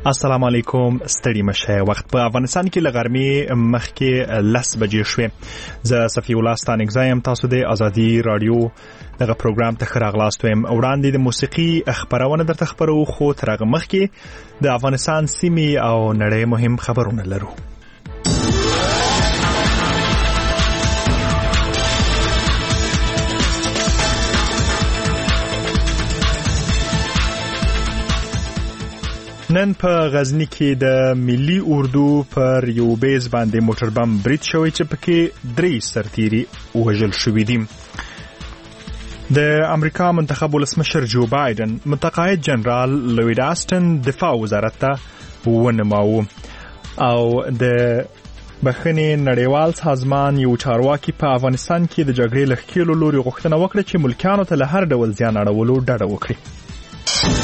السلام علیکم. ستړي مشه. وخت په افغانستان کې لغرمې مخکې 10 بجې شوې. زه صفی الله ستانګزایم. تاسو د ازادي رادیو دغه پروګرام ته راغلاست ویم. وړاندې د موسیقي خبرونه درته خبرو، خو تر هغه مخکې د افغانستان سیمې او نړۍ مهم خبرونه لرو. نن په غزنی کې د ملي اردو پر یو بیس باندې موټر بم برید شوی چې پکې 3 سرتیري وژل شوي دي. د امریکا منتخب ولسمشر جو بایدن متقاعد جنرال لوید آستن دفاع وزارت ته ونماوه او د بخښنې نړیوال سازمان یو چارواکي په افغانستان کې د جګړې له ښکېلو لوري غوښتنه وکړه چې ملکیانو ته له هر ډول زیان اړولو ډډه وکړي.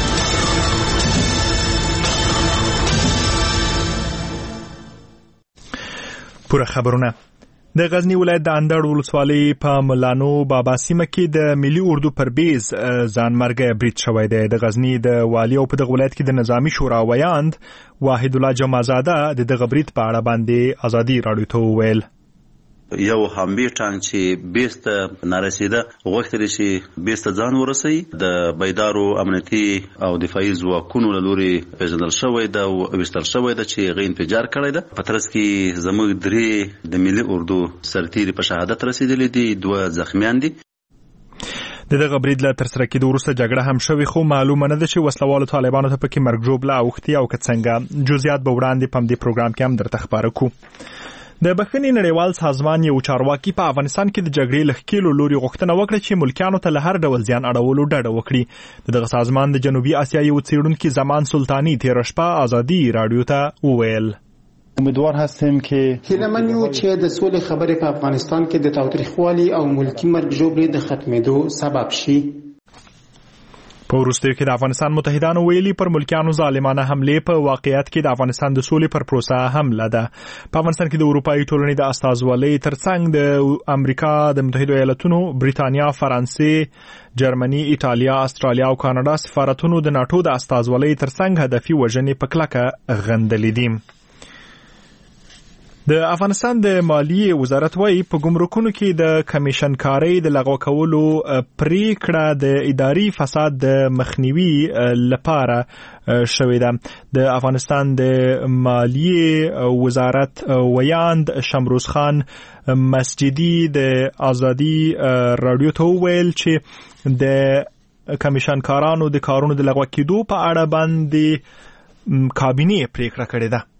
پوره خبرونه. د غزنی ولایت د اندړ ولسوالۍ په ملانو بابا سیمه کې د ملي اردو پر بیز ځانمرګی برید شوی دی. د غزنی د والی او په دغه ولایت کې د نظامی شورا ویاند واحد الله جمعزاده د دغه برید په اړه باندې ازادي رادیو ته وویل. یو حمبي ټانک چې بیسته نارسیده غوښتل شي بیسته ځان ورسي د بيدارو امنیتي او دفاعي ځواکونو له لوري پیژندل شوی دا او وستل شوی دا چې غي انفجار کړی دا په ترڅ کې زموږ درې د ملي اردو سرتیري په شهادت رسیدلې دي، 2 زخمیان دي. دغه برید له تر سره کېدو وروسته جګړه هم شوې، خو معلومه نه ده چې وسلوالو طالبانو ته پکې مرګ ژوبله اوښتي او که څنګه. جزئیات به وړاندې په دې پروګرام کې هم درته خبره کوو. د بخښنې نړیوال سازمان یو چارواکي په افغانستان کې د جګړې له ښکېلو لوري غوښتنه وکړه چې ملکیانو ته له هر ډول زیان اړولو ډډه وکړي. دغه سازمان د جنوبي اسیا یو څېړونکي زمان سلطاني تېره شپه ازادي رادیو ته وویل. امیدوار هستیم که هیله‌مند یو چې د سولې خبرې په افغانستان کې د تاوتریخوالي او ملکی مرګ ژوبلې د ختمېدو سبب شي. په وروستیو کې د افغانستان متحدانو ویلي پر ملکیانو ظالمانه حملې په واقعیت کې د افغانستان د سولې پر پروسه حمله ده. په افغانستان کې د اروپایي ټولنې د استازولۍ ترڅنګ د امریکا د متحده ایالاتونو، بریتانیا، فرانسې، جرمني، ایټالیا، استرالیا او کاناډا سفارتونو د ناتو د استازولۍ ترڅنګ هدفي وژنې په کلکه غندلې دي. د افغانستان د مالیې وزارت وايي په ګمرکونو کې د کمیشن کارۍ د لغوه کولو پریکړه د اداري فساد د مخنیوي لپاره شوې ده. د افغانستان د مالیې وزارت ویاند شمروز خان مسجدي د ازادي رادیو ته وویل چې د کمیشن کارانو د کارونو د لغوه کېدو په اړه باندې کابینه پریکړه کړې ده.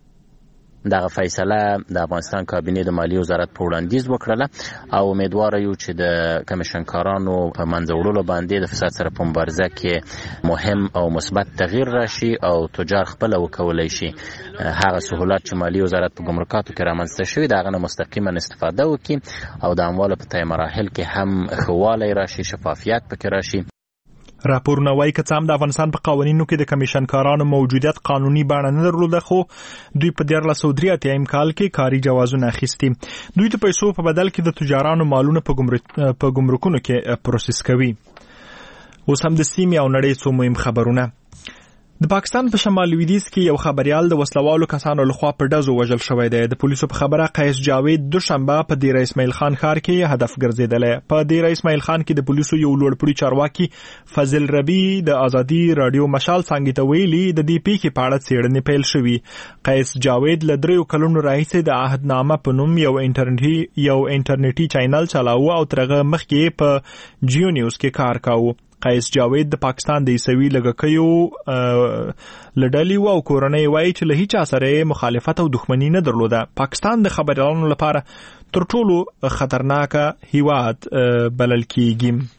دغه فیصله د افغانستان کابینه د مالیې وزارت په وړاندیز وکړه او امیدوار یو چې د کمیشنکارانو په منځوړلو باندې د فساد سره په مبارزه کې مهم او مثبت تغییر راشي او تجار خپل وکولای شي هغه سہولت چې مالیې وزارت په ګمرکاتو کې رامنځته شوی دغه نه مستقیما استفاده وکړي او د اموالو په تای مراحل کې هم خواله راشي، شفافیت پکې راشي. راپورونه وايي که څه هم د افغانستان په قوانینو کې د کمیشنکارانو موجودیت قانوني بڼه نه درلوده، خو دوی په 1983 کال کې کاري جوازونه اخیستي. دوی د پیسو په بدل کې د تجارانو مالونه په ګمرکونو کې پروسس کوي. اوس هم د سیمې او نړۍ څو مهم خبرونه. د پاکستان په شمال لویدیځ کې یو خبريال د وسلوالو کسانو لخوا په ډزو وژل شوی دی. د پولیسو په خبره قیس جاوید دوشنبه په دیر اسماعیل خان ښار کې هدف ګرځیدلی. په دیر اسماعیل خان کې د پولیسو یو لوړپوړي چارواکي فضل ربی د ازادي رادیو مشال څنګه ته ویلي د دې پیښې په اړه څېړنې پیل شوې. قیس جاوید له 3 کلونو راهیسې د عهدنامه په نوم یو انټرنیټي چینل چلاوه او ترغه مخکې په جیو نیوز کې کار کاوه. قیس جاوید د پاکستان د عیسوي لږکیو لډلی او کورنۍ وایي چې له هیڅ سره مخالفت او دښمنی نه درلوده. پاکستان د خبريالانو لپاره تر ټولو خطرناک هیواد بلل کیږي.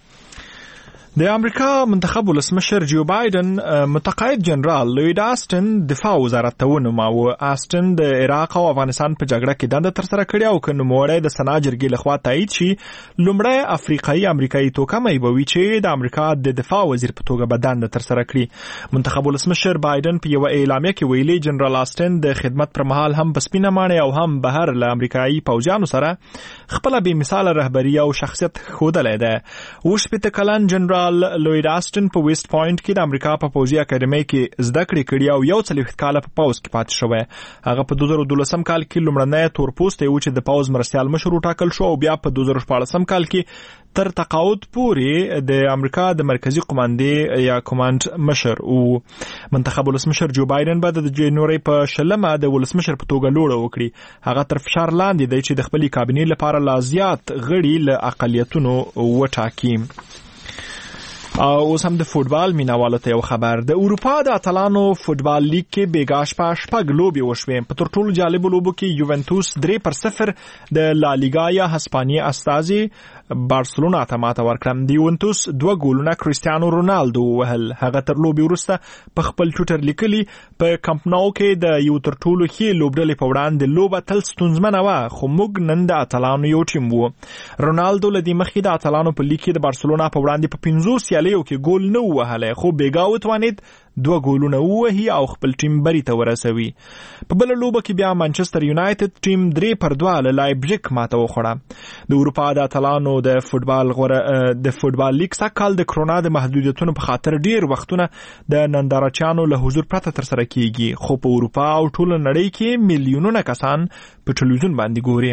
د امریکا منتخب ولسمشر جو بایدن متقاعد جنرال لوید آستن دفاع وزارت ته ونماوه. آستن د عراق او افغانستان په جګړه کې دنده ترسره کړې او که نوموړی د سنا جرګې لخوا تایید شي لومړی افریقایي امریکایي توکمی به وي چې د امریکا د دفاع وزیر په توګه به دنده ترسره کړي. منتخب ولسمشر بایدن په یوه اعلامیه کې ویلي جنرال آستن د خدمت پر مهال هم په سپینه ماڼۍ او هم بهر له امریکایي پوځیانو سره خپله بې مثاله رهبري او شخصیت ښودلی دی. 80 کلن جنرال جنرال لوید آسټن په ویسټ پوینټ کې د امریکا په پوځي اکیډمي کې زده کړې کړې او 40 کال په پوز کې پاتې شوی. هغه په 2012 کال کې لومړنی تورپوستی و چې د پوز مرستیال مشر وټاکل شو او بیا په 2014 کال کې تر تقاعد پورې د امریکا د مرکزی قماندې یا کمانډ مشر او منتخب ولسمشر جو بایدن بعد د جنوري په 10 د ولسمشر په توګه لوړه وکړي. هغه تر فشار لاندې دی چې د خپل کابینې لپاره لا زیات غړي له اقلیتونو وټاکي. اوس هم د فوتبال مینوالو ته یو خبر. د اروپا د اتلانو فوتبال لیگ کې بیګا شپږ لوبې وشوې. په تر ټولو جالب لوبو کې یوونټوس 3-0 د لا لیګا یا هسپانیا استازي بارسلونا ته ماته ورکړه. د یوونټوس 2 ګولونه کریستیانو رونالدو وهل. هغه تر لوبې وروسته په خپل ټویټر لیکلي په کمپ نو کې د یو تر ټولو ښې لوبډلې په وړاندې لوبه تل ستونزمنه وه خو موږ نن د اتلانو یو ټیم وو. رونالدو له دې مخکې د اتلانو په لیګ کې د بارسلونا په وړاندې په 50 سیالیو کې ګول نه وهلی خو بیګا وتوانید 2 ګولونه ووهي او خپل ټیم بری ته ورسوي. په بل لوبه کې بیا مانچستر یونایټډ ټیم 3-2 له لایپزیګ ماته وخوړه. د اروپا د اتلانو د فوتبال لیګ سږکال د کرونا د محدودیتونو په خاطر ډیر وختونه د نندارچیانو له حضور پرته ترسره کیږي خو په اروپا او ټول نړۍ کې میلیونونه کسان په ټلویزیون باندې ګوري.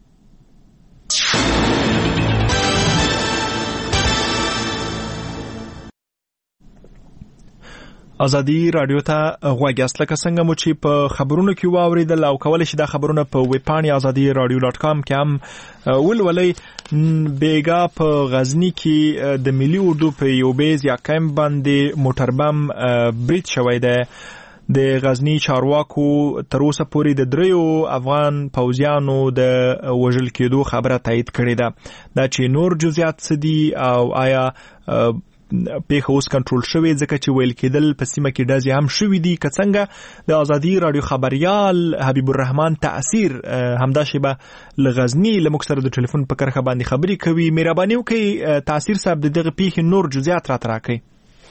ازادي رادیو ته غوږ یاست. لکه څنګه مو چې په خبرونو کې واوریدل او کولی شئ دا خبرونه په ویب پاڼې azadiradio.com کې هم ولولئ. بیګا په غزنی کې د ملي اردو په یو بیز یا کیمپ باندې موټر بم برید شوی دی. د غزنی چارواکو تر اوسه پورې د 3 افغان پوځیانو د وژل کېدو خبره تایید کړې ده. دا چې نور جزئیات څه دي او آیا پیښه اوس کنټرول شوې ځکه چې ویل کېدل په سیمه کې ډزې هم شوې دي که څنګه د ازادي رادیو خبريال حبیب الرحمن تاثیر همدا شیبه له غزنی له موږ سره د ټلیفون په کرښه باندې خبرې کوي. مهرباني وکړئ تاثیر صاحب دغه پیښې نور جزئیات راته راکړئ.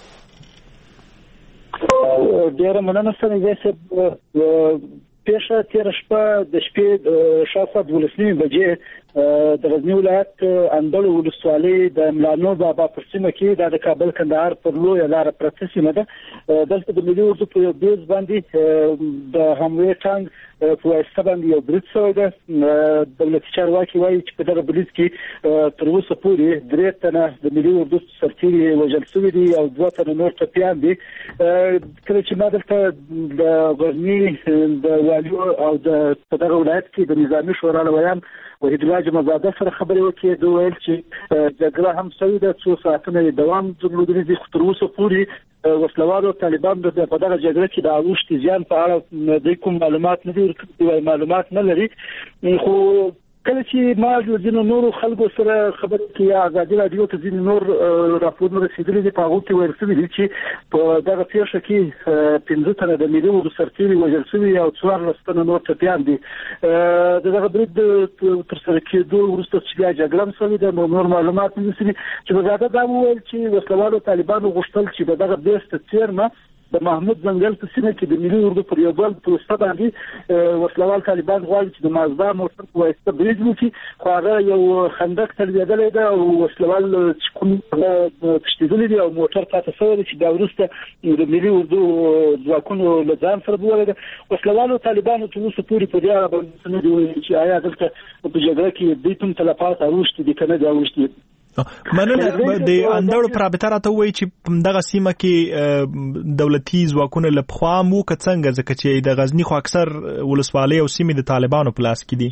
ډیره مننه سره پیښه تیر شپه د شپې شاوخوا 12 بجې د غزنی ولایت اندړ ولسوالۍ د ملانو بابا پر سیمه کې د کابل کندهار پر لویه لار پرته سیمه ده. دلته د ملي اردو په بیز باندې د حمله ټانک په واسطه باندې یو برید شوی ده. دولتي چارواکي وایي چې په دغه برید کې تر اوسه پورې 3 تنه د ملي اردو سرتیري وژل شوي دي او 2 تنه نور ټپیان دي. کله چې ما دلته د غزنی د والي او د دغه ولایت کې د نظامي شورا لویان وحید الله جمعزاده سره خبرې وکړې. دوی ویل چې جګړه هم شوې ده 2 ساعتونه دوام درلودلی دي خو تر اوسه پورې وسلوالو طالبان د په دغه جګړه کې د اوښتي زیان په اړه د کوم معلومات نه دي معلومات نه لري. خو کله چې ما د ځینو نورو خلکو سره خبرې کې ازادي رادیو ته ځینې نور راپورونه رسیدلي دي په هغه کې ویل شوي دي چې په دغه پیښه کې 15 تنه د ملي اردو سرتیري وژل شوي او 14 تنه نور ټپیان دي. دغه برید ترسره کېدو وروسته چې بیا جګړه هم شوې ده نور معلومات نه دي. چې وزارت دا وویل چې وسلوالو طالبانو غوښتل چې په دغه بیس ته څیرمه د محمود ځنګل په سیمه کې د ملي اردو پر یو بل پروسه باندې وسلوال طالبان غواړي چې د مازدا موټر په واسطه برید وکړي خو هغه یو خندق تلویدلی ده او وسلوال چې کوم تشدیدلی دي او موټر پاتې شوی دی چې دا وروسته د ملي اردو ځواکونو له ځان سره بولی ده. وسلوالو طالبانو تر اوسه پورې په دې اړه باندې نه دي ویلي چې آیا دلته په جګړه کې دوی کوم تلفات اوښتي دي که نه دي اوښتي. مننه. د اندړو پر رابطه راته وایي چې دغه سیمه کې دولتي ځواکونه له پخوا مو که څنګه ځکه چې د غزنی خو اکثر ولسوالۍ او سیمې د طالبانو په لاس کې دي.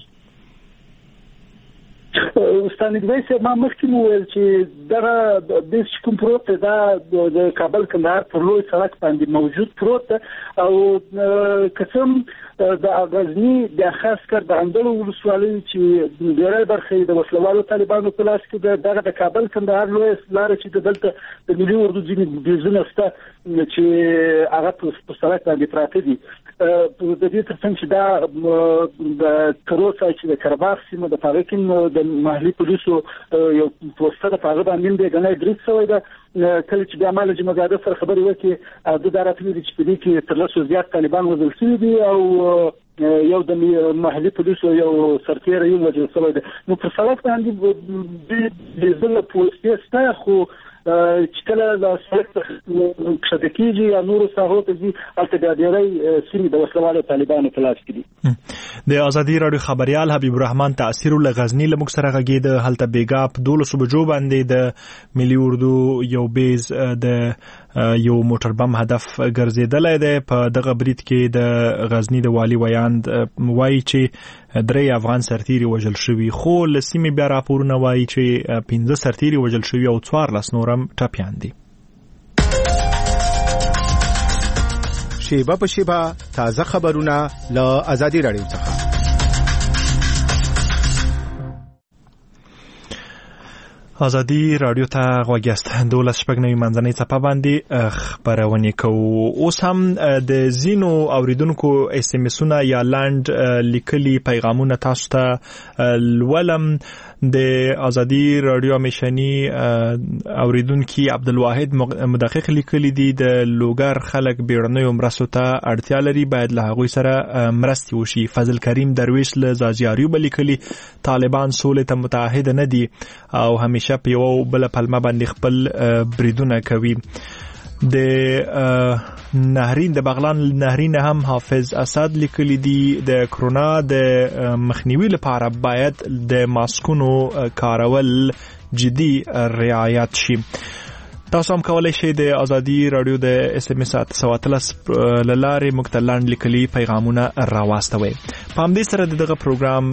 استاد نګوي صاحب ما مخکې مو ویل چې دغه د کوم پروت دا د کابل کندهار پر لوی سړک باندې موجود پروت او قسم د غزنی د خاص کر د اندړو ولسوالۍ چې ډېرې برخې د وسلوالو طالبانو په لاس کې دغه د کابل کندهار لوی لار چې دلته د ملي اردو ځینې بیزونه شته چې هغه په سړک باندې پراته دي. د دې ترڅنګ چې دا د کروسا چې د کرباخ سیمه د پاکستان د محلي پولیسو یو پوسټر په هغه باندې د غنۍ برید شوی ده. کله چې بیا مال جمعزاده سره خبرې وکړي د داراتلي چې په دې کې تر لاسو زیات طالبان وژل شوي دي او یو د محلي پولیسو یو سرتیری یو وژل شوی دی. نو په سړک باندې د ځل پولیس شته خو چې کله د سړک کښتکیږي یا نور ساحو ته ځي هلته بیا ډېری سیمې د وسلوالو طالبانو په لاس کې دي. د ازادي راډیو خبريال حبیب الرحمن تاثیر له غزنی له مکسره غږیده هلته بیګا په 12 بجو باندې د ملي اردو یو بیز د یو موټر بم هدف ګرځیدلای دی. په دغه برید کې د غزنی د والی ویاند وایي چې 3 افغان سرتیري وژل شوي، خو لسیمې بیا راپورونه وایي چې 15 سرتیري وژل شوي او 14 نورم ټپیان دي. شیبه په شیبه تازه خبرونه له ازادي راډیو څخه. ازادي راډیو ته غوږ یاست. 12:09 منځنۍ څپه باندې خبرونه کوو. اوس هم د زینو اوریدونکو اس ام اسونه یا لاند لیکلي پیغامونه تاسو ته ولم. د ازادي راډیو مشنی اوریدونکو عبدالواحد مدقق لیکلي دي د لوګر خلک بیرنۍ مرستو ته اړتیا لري، باید له هغوی سره مرستي وشي. فضل کریم درویش له زاجیاریو بلیکلي طالبان سولې ته متعهد نه دي او همیشه په یو بل پلمه باندې خپل بریدونه کوي. د نهرین د بغلان نهرین هم حافظ اسد لیکلی دی د کرونا د مخنیوي لپاره باید د ماسکونو کارول جدي رعایت شي. تاسو هم کولای شئ د ازادي رادیو د اس ام اس 713 لارې مکتلان لیکلي پیغامونه راواستوي. په همدې سره دغه پروګرام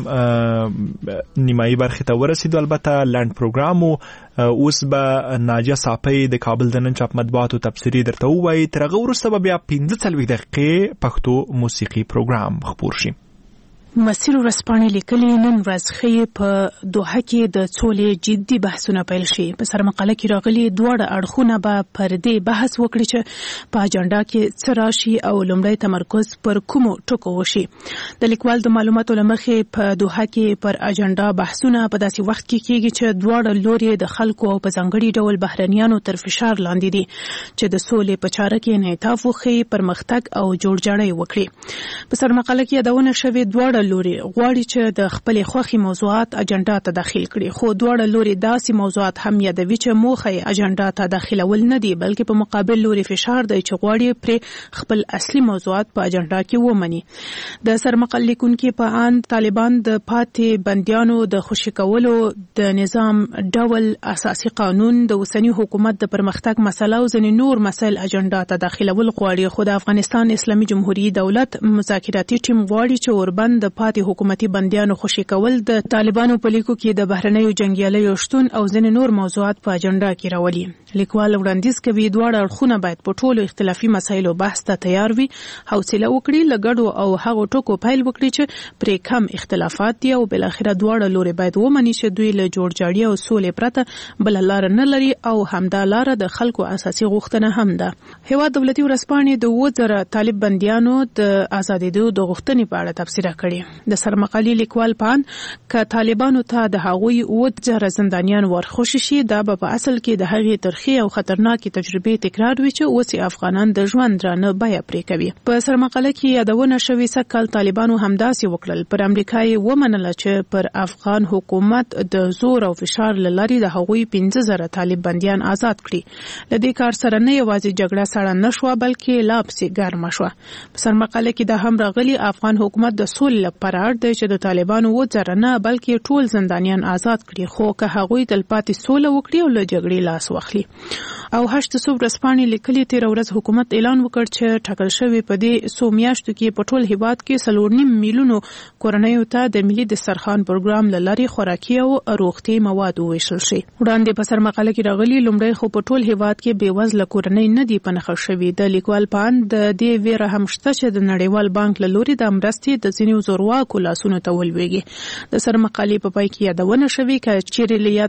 نیمایي برخه ته ورسېدو. البته لاند پروګرام اوس به ناجیه صافی د کابل د نن چاپ مطبوعاتو تفسیری درته وایي. ترغه وروسته به بیا 15 دقیقې پښتو موسیقي پروګرام خبر شي. مسیر ورځپاڼې لیکلي نن ورځ ښیي په دوحه کې د سولې جدي بحثونه پیل شي. په سرمقاله کې راغلي دواړه اړخونه به پر دې بحث وکړي چې په اجنډا کې څه راشي او لومړی تمرکز پر کومو ټکو وشي. د لیکوال د معلوماتو له مخې په دوحه کې پر اجنډا بحثونه په داسې وخت کې کېږي چې دواړه لوري د خلکو او په ځانګړي ډول بهرنیانو تر فشار لاندې دي چې د سولې په چاره کې انعطاف وښيي، پرمختګ او جوړجاړی وکړي. په سرمقاله کې یادونه شوې دواړه لوري غواړي چې د خپل خوخي موضوعات اجنډا ته داخل کړي، خو دواړه لوري داسې موضوعات هم یادوي چې موخه اجنډا ته داخلول نه دي، بلکې په مقابل لوري فشار دی چې غواړي پر خپل اصلي موضوعات په اجنډا کې ومني. د سرمقاله لیکونکو په اند طالبان د پاتې بنديانو د خوشی کولو د نظام ډول اساسي قانون د اوسنی حکومت د پرمختګ مسله او ځینې نور مسایل اجنډا ته داخلول غواړي. خو د افغانستان اسلامي جمهوریت دولت مذاکراتي ټیم غواړي چې اوربند د پاتې حکومتي بنديانو خوشی کول د طالبانو په لیکو کې د بهرنیو جنگیالیو شتون او ځینې نور موضوعات په اجنډا کې راولي. لیکوال وړاندیز کوي دواړه اړخونه باید په ټولو اختلافي مسایلو بحث ته تیار وي، حوصله وکړي، لګړو او هغو ټکو پیل وکړي چې پرې کم اختلافات دي او بل اخره دواړه لوري باید ومني چې دوی له جوړجاړي او سولې پرته بل لار نه لري او همدا لار د خلکو اساسي غوښتنه هم ده. هیواد دولتي ورځپاڼې د 2000 طالب بنديانو د آزادېدو د غوښتنې په اړه تبصره کړې. د سرمقالي لیکوال پان ک طالبانو ته د هغوی 2000 زندانیان ورخوشي شي، دا به په اصل کې د هغې ترخی او خطرناکې تجربې تکرار وي چې اوس افغانان د ژوند درانه بیه پرې کوي. په سرمقاله کې یادونه شوې سکهال طالبانو همداسې وکړل. پر امریکا یې ومنله چې پر افغان حکومت د زور او فشار له لارې د هغوی 15000 طالب بنديان آزاد کړي. له دې کار سره نه یوازې جګړه سړه نشوه بلکې لا پسې ګرمه شوه. په سرمقاله کې دا هم راغلي افغان حکومت د سولې لپاره اړ دی چې د طالبانو 2000 نه بلکې ټول زندانیان آزاد کړي، خو که هغوی تلپاتې سوله وکړي او له جګړې لاس واخلي. او 8 ورځپاڼې لیکلي تیر ورځ حکومت اعلان وکړ چې ټاکل شوی په دې 100 میاشتو کې په ټول هیواد کې 4.5 میلیونو کورنیو ته د ملي دسترخوان پروګرام له لارې خوراکي او روغتي مواد وویشل شي. وړاندې په سرمقاله کې راغلي لومړی خو په ټول هیواد کې بېوزله کورنۍ نه دي پنهخښ شوي. د لیکوال پان د دې ویره هم شته چې د نړیوال بانک له لوري د مرستې د ځینو زورواکو لاسونو ته ولويږي. د سرمقالې په پای کې یادونه شوې چې چیرې له